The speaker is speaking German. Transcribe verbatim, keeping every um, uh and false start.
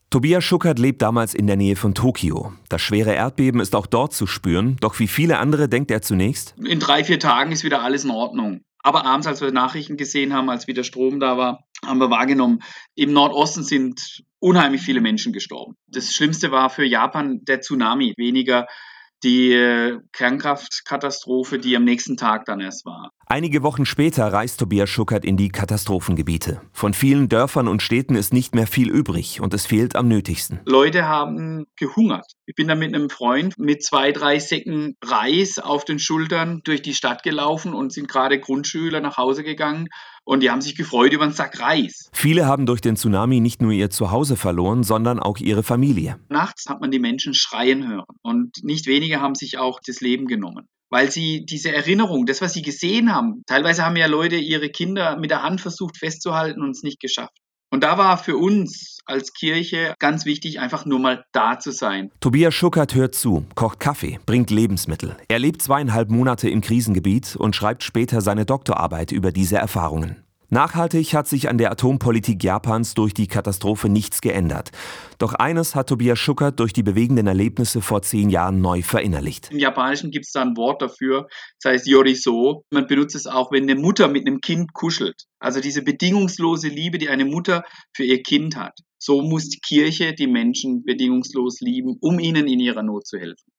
Tobias Schuckert lebt damals in der Nähe von Tokio. Das schwere Erdbeben ist auch dort zu spüren, doch wie viele andere denkt er zunächst: In drei, vier Tagen ist wieder alles in Ordnung. Aber abends, als wir Nachrichten gesehen haben, als wieder Strom da war, haben wir wahrgenommen, im Nordosten sind unheimlich viele Menschen gestorben. Das Schlimmste war für Japan der Tsunami, weniger die äh, Kernkraftkatastrophe, die am nächsten Tag dann erst war. Einige Wochen später reist Tobias Schuckert in die Katastrophengebiete. Von vielen Dörfern und Städten ist nicht mehr viel übrig und es fehlt am nötigsten. Leute haben gehungert. Ich bin da mit einem Freund mit zwei, drei Säcken Reis auf den Schultern durch die Stadt gelaufen und sind gerade Grundschüler nach Hause gegangen und die haben sich gefreut über einen Sack Reis. Viele haben durch den Tsunami nicht nur ihr Zuhause verloren, sondern auch ihre Familie. Nachts hat man die Menschen schreien hören und nicht wenige haben sich auch das Leben genommen. Weil sie diese Erinnerung, das, was sie gesehen haben, teilweise haben ja Leute ihre Kinder mit der Hand versucht festzuhalten und es nicht geschafft. Und da war für uns als Kirche ganz wichtig, einfach nur mal da zu sein. Tobias Schuckert hört zu, kocht Kaffee, bringt Lebensmittel. Er lebt zweieinhalb Monate im Krisengebiet und schreibt später seine Doktorarbeit über diese Erfahrungen. Nachhaltig hat sich an der Atompolitik Japans durch die Katastrophe nichts geändert. Doch eines hat Tobias Schuckert durch die bewegenden Erlebnisse vor zehn Jahren neu verinnerlicht. Im Japanischen gibt es da ein Wort dafür, das heißt Yoriso. Man benutzt es auch, wenn eine Mutter mit einem Kind kuschelt. Also diese bedingungslose Liebe, die eine Mutter für ihr Kind hat. So muss die Kirche die Menschen bedingungslos lieben, um ihnen in ihrer Not zu helfen.